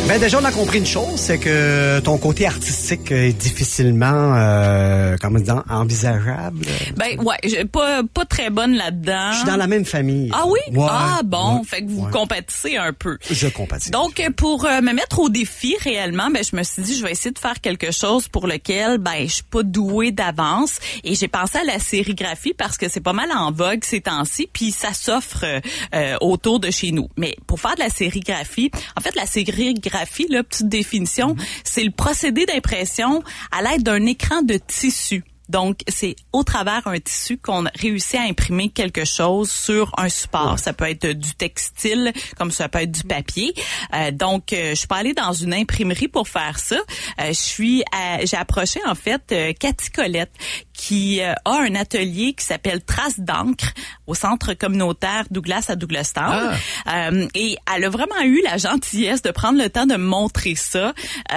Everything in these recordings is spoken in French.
Ben déjà, on a compris une chose, c'est que ton côté artistique est difficilement, comment dire, envisageable. Ben ouais, pas très bonne là-dedans. Je suis dans la même famille. Ah oui? Ouais, Ah bon, ouais, fait que vous compétissez un peu. Je compatis. Donc, pour me mettre au défi réellement, ben je me suis dit, je vais essayer de faire quelque chose pour lequel, ben je suis pas douée d'avance. Et j'ai pensé à la sérigraphie parce que c'est pas mal en vogue ces temps-ci, puis ça s'offre autour de chez nous. Mais pour faire de la sérigraphie, en fait, la sérigraphie, là, petite définition, c'est le procédé d'impression à l'aide d'un écran de tissu. Donc, c'est au travers un tissu qu'on réussit à imprimer quelque chose sur un support. Ouais. Ça peut être du textile, comme ça peut être du papier. Donc, je suis pas allée dans une imprimerie pour faire ça. J'ai approché, en fait, Cathy Colette, qui a un atelier qui s'appelle Traces d'encre au centre communautaire Douglas à Douglastown. Et elle a vraiment eu la gentillesse de prendre le temps de me montrer ça.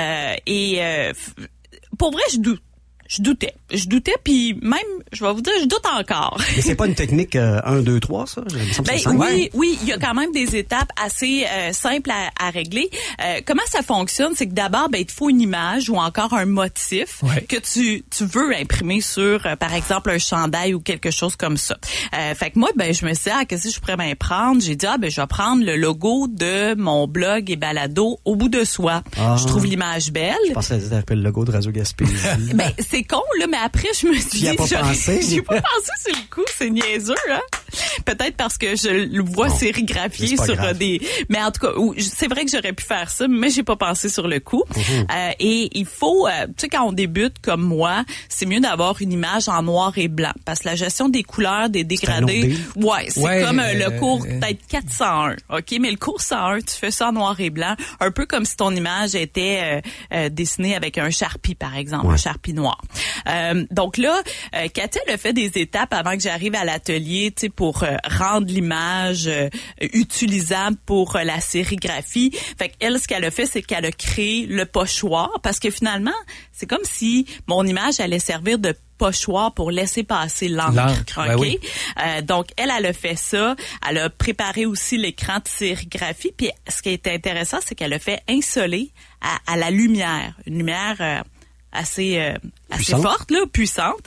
Pour vrai, je doutais, puis même, je vais vous dire, je doute encore. Mais c'est pas une technique 1, 2, 3, ça? Oui, il y a quand même des étapes assez simples à régler. Comment ça fonctionne? C'est que d'abord, il te faut une image ou encore un motif que tu veux imprimer sur, par exemple, un chandail ou quelque chose comme ça. Fait que moi, je me suis dit, qu'est-ce que je pourrais bien prendre? J'ai dit, je vais prendre le logo de mon blog et balado Au bout de soi. Je trouve l'image belle. Je pensais que c'était le logo de Radio Gaspésie. C'est con, là, mais après, je me suis dit... J'y ai pas pensé. J'ai pas pensé sur le coup, c'est niaiseux, hein? Peut-être parce que je le vois sérigraphié sur des... Mais en tout cas, c'est vrai que j'aurais pu faire ça, mais j'ai pas pensé sur le coup. Et il faut... tu sais, quand on débute comme moi, c'est mieux d'avoir une image en noir et blanc. Parce que la gestion des couleurs, des dégradés... C'est comme le cours peut-être 401, OK? Mais le cours 101, tu fais ça en noir et blanc, un peu comme si ton image était dessinée avec un Sharpie, par exemple, un Sharpie noir. Donc là, Cathy, elle a fait des étapes avant que j'arrive à l'atelier, tu sais, pour rendre l'image utilisable pour la sérigraphie. Fait qu'elle, ce qu'elle a fait, c'est qu'elle a créé le pochoir, parce que finalement, c'est comme si mon image allait servir de pochoir pour laisser passer l'encre. Okay? Donc, elle a fait ça. Elle a préparé aussi l'écran de sérigraphie. Puis, ce qui est intéressant, c'est qu'elle a fait insoler à la lumière. Une lumière... assez forte, là, puissante,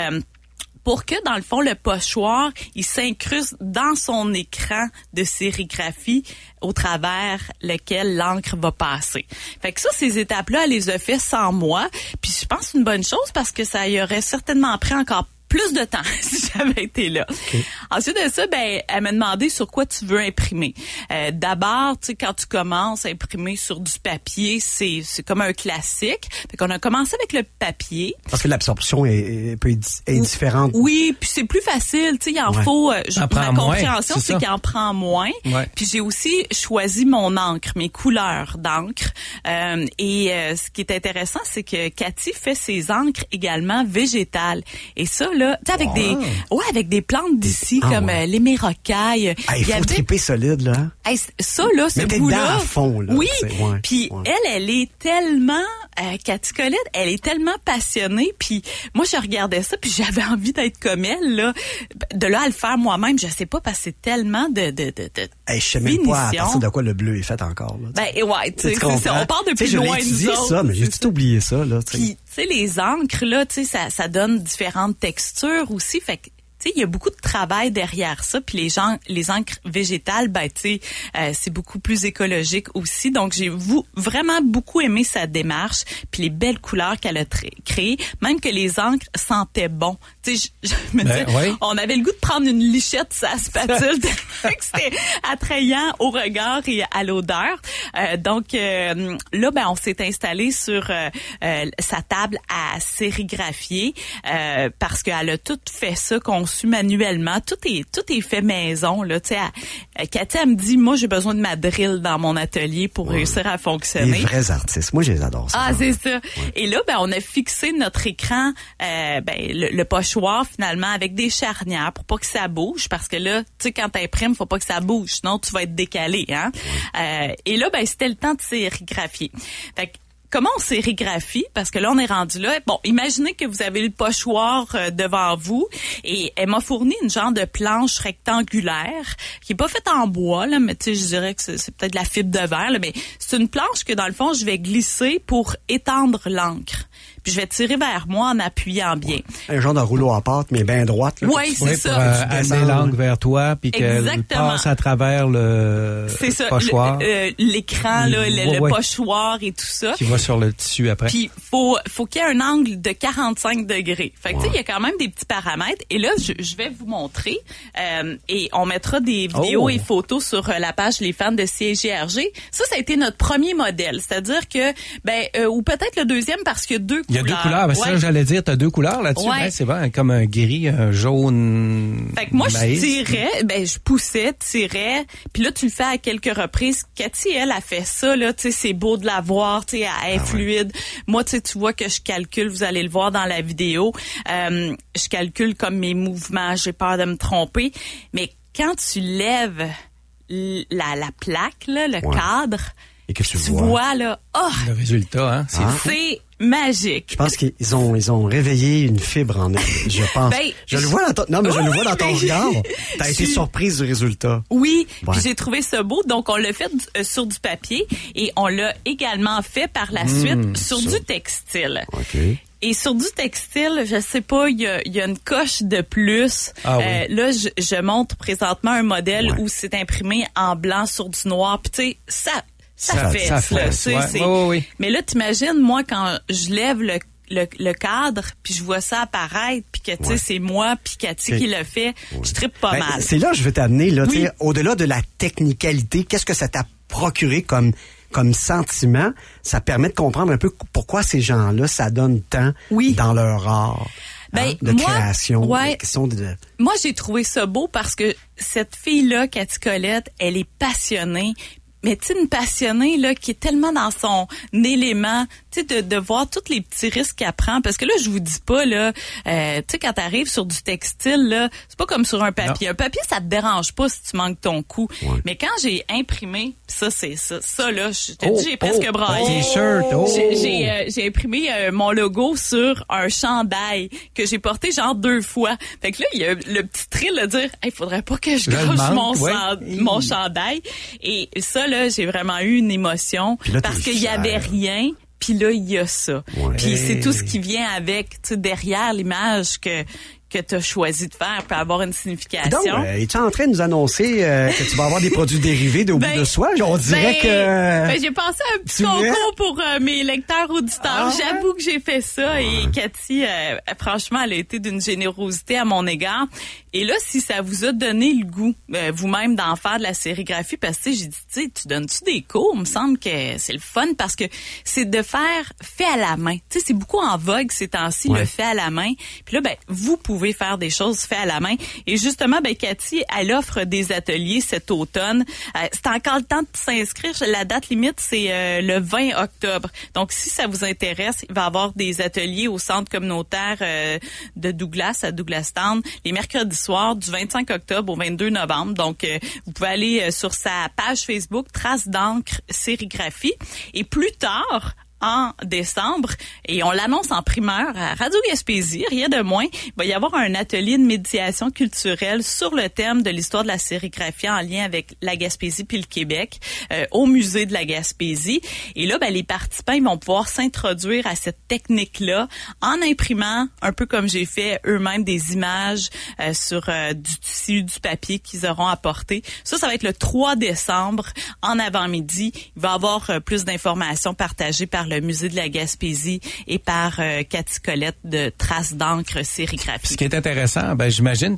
pour que, dans le fond, le pochoir, il s'incruste dans son écran de sérigraphie au travers lequel l'encre va passer. Fait que ça, ces étapes-là, elle les a fait sans moi. Puis je pense que c'est une bonne chose parce que ça y aurait certainement pris encore plus de temps si j'avais été là. Okay. Ensuite de ça, elle m'a demandé sur quoi tu veux imprimer. D'abord, tu sais, quand tu commences à imprimer sur du papier, c'est comme un classique. Fait qu'on a commencé avec le papier. Parce que l'absorption est différente. Oui, puis c'est plus facile. Tu sais, il en faut. Ma compréhension, c'est qu'il en prend moins. Ouais. Puis j'ai aussi choisi mon encre, mes couleurs d'encre. Ce qui est intéressant, c'est que Cathy fait ses encres également végétales. Et ça, là, avec avec des plantes d'ici comme l'hémérocaille. Il faut triper solide, là. Ça, là, ce bout-là. À fond, là. Oui. Puis elle est tellement, Cathy Colette, elle est tellement passionnée. Puis moi, je regardais ça, puis j'avais envie d'être comme elle, là. De là à le faire moi-même, je sais pas, parce que c'est tellement de je sais même pas à partir de quoi le bleu est fait encore, là. Tu sais, on part de plus loin, nous autres. Ça, mais j'ai tout oublié ça, là. Puis, tu sais, les encres, là, tu sais, ça donne différentes textures aussi. Fait que, tu sais, il y a beaucoup de travail derrière ça. Puis les encres végétales, tu sais, c'est beaucoup plus écologique aussi. Donc, j'ai vraiment beaucoup aimé sa démarche. Puis les belles couleurs qu'elle a créées. Même que les encres sentaient bon. Tu sais, je me disais, on avait le goût de prendre une lichette sur la spatule. C'était attrayant au regard et à l'odeur. Donc, là, on s'est installé sur sa table à sérigraphier parce qu'elle a tout fait ça, conçu manuellement. Tout est fait maison, là. Tu sais, Cathy, elle me dit, moi, j'ai besoin de ma drill dans mon atelier pour réussir à fonctionner. Les vrais artistes. Moi, je les adore. Ça. C'est ça. Et là, on a fixé notre écran, le pochoir, finalement, avec des charnières pour pas que ça bouge, parce que là, tu sais, quand t'imprimes, faut pas que ça bouge, sinon tu vas être décalé, hein. Et là, c'était le temps de sérigraphier. Fait que, comment on sérigraphie, parce que là, on est rendu là. Bon, imaginez que vous avez le pochoir devant vous et elle m'a fourni une genre de planche rectangulaire qui est pas faite en bois, là, mais tu sais, je dirais que c'est peut-être de la fibre de verre, là, mais c'est une planche que, dans le fond, je vais glisser pour étendre l'encre. Puis je vais tirer vers moi en appuyant bien. Un genre de rouleau à pâte, mais bien droite. Là, oui, c'est ça. Pour amener l'angle vers toi, puis qu'elle passe à travers le pochoir. L'écran, là, le pochoir et tout ça. Qui va sur le tissu après. Puis faut qu'il y ait un angle de 45 degrés. Fait que tu sais, il y a quand même des petits paramètres. Et là, je vais vous montrer. Et on mettra des vidéos et photos sur la page Les fans de CJRG. Ça a été notre premier modèle. C'est-à-dire que, ou peut-être le deuxième parce qu'il y a deux couleurs. Il y a deux couleurs. Ben, ça, j'allais dire, t'as deux couleurs là-dessus. Ouais. C'est vrai, comme un gris, un jaune. Fait que moi, maïs. je poussais, tirais. Puis là, tu le fais à quelques reprises. Cathy, elle a fait ça, là. Tu sais, c'est beau de la voir, tu sais, elle est fluide. Moi, tu sais, tu vois que je calcule, vous allez le voir dans la vidéo. Je calcule comme mes mouvements. J'ai peur de me tromper. Mais quand tu lèves la plaque, là, le cadre, et que tu vois là, le résultat, hein, c'est magique. Je pense qu'ils ont réveillé une fibre en elle. Je pense. Je le vois dans ton, je le vois dans ton regard. T'as été surprise du résultat. Oui. Puis j'ai trouvé ça beau. Donc, on l'a fait sur du papier et on l'a également fait par la suite sur du textile. OK. Et sur du textile, je sais pas, il y a une coche de plus. Là, je montre présentement un modèle où c'est imprimé en blanc sur du noir. Puis tu sais, ça fait. Oui. Mais là, t'imagines, moi, quand je lève le cadre, puis je vois ça apparaître, puis que, tu sais, c'est moi, puis Cathy qui le fait, je trippe pas mal. C'est là que je veux t'amener, là, tu sais, au-delà de la technicalité, qu'est-ce que ça t'a procuré comme sentiment? Ça permet de comprendre un peu pourquoi ces gens-là, ça donne tant dans leur art. De création, de question de... Moi, j'ai trouvé ça beau parce que cette fille-là, Cathy Colette, elle est passionnée. Mais tu sais, une passionnée là qui est tellement dans son élément, tu sais, de voir tous les petits risques qu'elle prend. Parce que là, je vous dis pas là, tu sais, quand t'arrives sur du textile là, c'est pas comme sur un papier. Non. Un papier, ça te dérange pas si tu manques ton coup. Ouais. Mais quand j'ai imprimé, ça c'est ça. Ça là, je te dis, j'ai presque braillé. T-shirt. J'ai imprimé mon logo sur un chandail que j'ai porté genre 2 fois. Fait que là, il y a le petit thrill de dire, il faudrait pas que je gâche mon chandail. Et ça là, j'ai vraiment eu une émotion là, parce qu'il y avait rien. Puis là, il y a ça. Ouais. Puis c'est tout ce qui vient avec, tu sais, derrière l'image que tu as choisi de faire peut avoir une signification. Donc, es-tu en train de nous annoncer que tu vas avoir des produits dérivés au bout de soi? On dirait que... j'ai pensé à un petit concours pour mes lecteurs auditeurs. J'avoue que j'ai fait ça et Cathy, franchement, elle a été d'une générosité à mon égard. Et là, si ça vous a donné le goût, vous-même, d'en faire de la sérigraphie, parce que j'ai dit, tu sais, tu donnes-tu des cours? Il me semble que c'est le fun parce que c'est de faire fait à la main. Tu sais, c'est beaucoup en vogue ces temps-ci, le fait à la main. Puis là, vous pouvez faire des choses fait à la main. Et justement, Cathy, elle offre des ateliers cet automne. C'est encore le temps de s'inscrire. La date limite, c'est le 20 octobre. Donc, si ça vous intéresse, il va y avoir des ateliers au centre communautaire de Douglas, à Douglastown, les mercredis soirs du 25 octobre au 22 novembre. Donc, vous pouvez aller sur sa page Facebook, Traces d'encre sérigraphie. Et plus tard, en décembre, et on l'annonce en primeur à Radio Gaspésie, rien de moins, il va y avoir un atelier de médiation culturelle sur le thème de l'histoire de la sérigraphie en lien avec la Gaspésie puis le Québec au musée de la Gaspésie. Et là, les participants ils vont pouvoir s'introduire à cette technique-là en imprimant, un peu comme j'ai fait eux-mêmes, des images sur du tissu, du papier qu'ils auront apporté. Ça va être le 3 décembre en avant-midi. Il va y avoir plus d'informations partagées par le musée de la Gaspésie et par Cathy Colette de Traces d'encre sérigraphie. Ce qui est intéressant, j'imagine,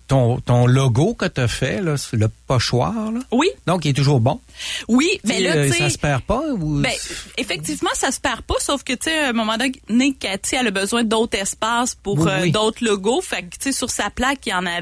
ton logo que tu as fait, là, le pochoir, là. Oui. Donc, il est toujours bon. Oui, mais là, tu sais. Ça se perd pas ou? Effectivement, ça se perd pas, sauf que, tu sais, à un moment donné, Cathy, elle a besoin d'autres espaces pour d'autres logos. Fait que, tu sais, sur sa plaque, il y en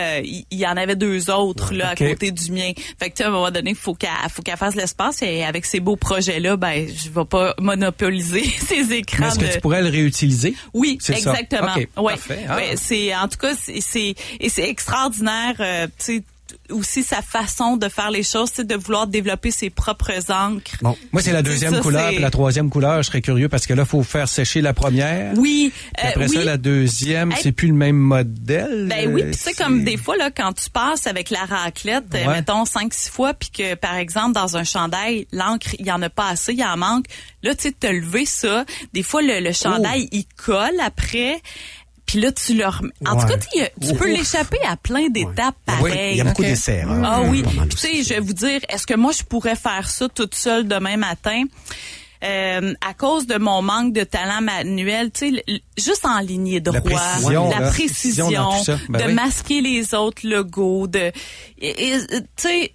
avait 2 autres, là, à côté du mien. Fait que, tu sais, à un moment donné, faut qu'elle fasse l'espace et avec ces beaux projets-là, je vais pas monopoliser ces écrans. Mais est-ce que tu pourrais le réutiliser? Oui, exactement. Okay, ouais. Parfait. Ouais, c'est, en tout cas, c'est extraordinaire, tu sais, aussi sa façon de faire les choses, c'est de vouloir développer ses propres encres. Bon, moi c'est la deuxième couleur, puis la troisième couleur, je serais curieux parce que là faut faire sécher la première. Oui. Puis après ça la deuxième, c'est plus le même modèle. Ben oui, puis c'est comme des fois là quand tu passes avec la raclette, mettons 5-6 fois, puis que par exemple dans un chandail, l'encre il y en a pas assez, il en manque. Là tu sais te lever ça, des fois le chandail il colle après. Puis là, tu le remets. En tout cas, tu peux l'échapper à plein d'étapes pareilles. Il y a beaucoup d'essais. Ah oui. Tu sais, je vais vous dire, est-ce que moi, je pourrais faire ça toute seule demain matin? À cause de mon manque de talent manuel, tu sais, juste en ligne droit, la précision de masquer les autres logos, tu sais,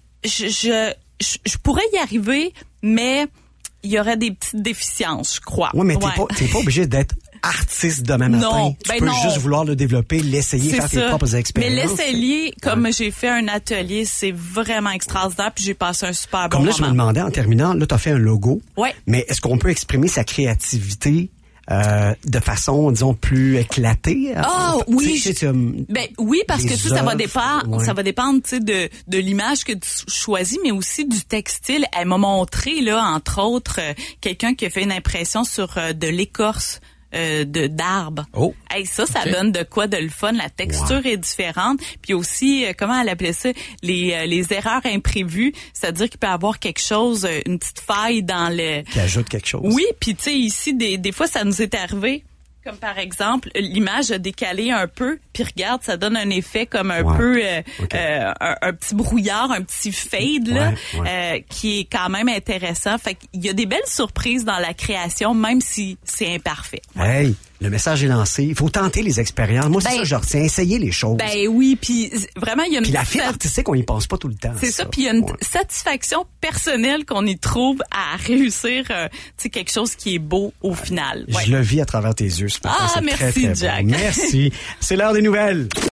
je pourrais y arriver, mais il y aurait des petites déficiences, je crois. Oui, mais t'es pas obligé d'être artiste demain matin. Tu peux juste vouloir le développer, l'essayer, faire tes propres expériences. Mais l'essayer, comme j'ai fait un atelier, c'est vraiment extraordinaire, puis j'ai passé un super bon moment. Comme là, je me demandais en terminant, là, t'as fait un logo. Ouais. Mais est-ce qu'on peut exprimer sa créativité de façon, disons, plus éclatée? Oui. Oui, parce que ça va dépendre, tu sais, de l'image que tu choisis, mais aussi du textile. Elle m'a montré, là, entre autres, quelqu'un qui a fait une impression sur de l'écorce d'arbres. Oh. Hey, ça donne de quoi de le fun. La texture est différente. Puis aussi, comment elle appelait ça? Les erreurs imprévues. C'est-à-dire qu'il peut y avoir quelque chose, une petite faille dans le... Qui ajoute quelque chose. Oui, puis tu sais, ici, des fois, ça nous est arrivé. Comme par exemple, l'image a décalé un peu, puis regarde, ça donne un effet comme un peu un petit brouillard, un petit fade là, qui est quand même intéressant. Fait qu'il y a des belles surprises dans la création, même si c'est imparfait. Hey, le message est lancé. Il faut tenter les expériences. Moi, c'est ça, je retiens, essayer les choses. Ben oui, puis vraiment, il y a une... Puis la fibre artistique, on y pense pas tout le temps. C'est ça, puis il y a une satisfaction personnelle qu'on y trouve à réussir, tu sais, quelque chose qui est beau au final. Je le vis à travers tes yeux. Merci, très, très Jack. Bon. Merci. C'est l'heure des nouvelles.